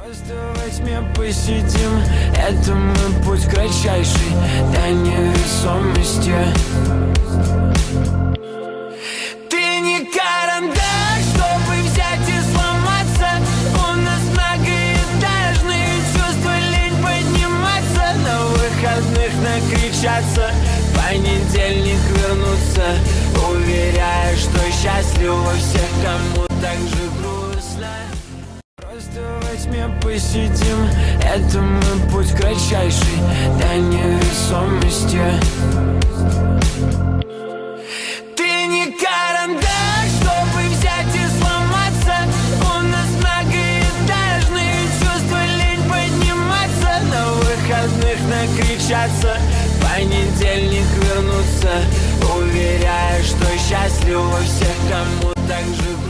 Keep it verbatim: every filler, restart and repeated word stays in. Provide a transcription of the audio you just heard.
Просто во тьме посидим, это мой путь кратчайший до невесомости. Ты не карандаш, чтобы взять и сломаться. У нас многоэтажные чувства, лень подниматься. На выходных накричаться, в понедельник вернуться, уверяя, что счастливы всех, кому так же грустно. Просто во тьме посидим, это мой путь кратчайший до невесомости. Ты не карандаш, чтобы взять и сломаться. У нас многоэтажные чувства, лень подниматься. На выходных накричаться, в понедельник вернуться, уверяя, что счастливы всех, кому так же грустно.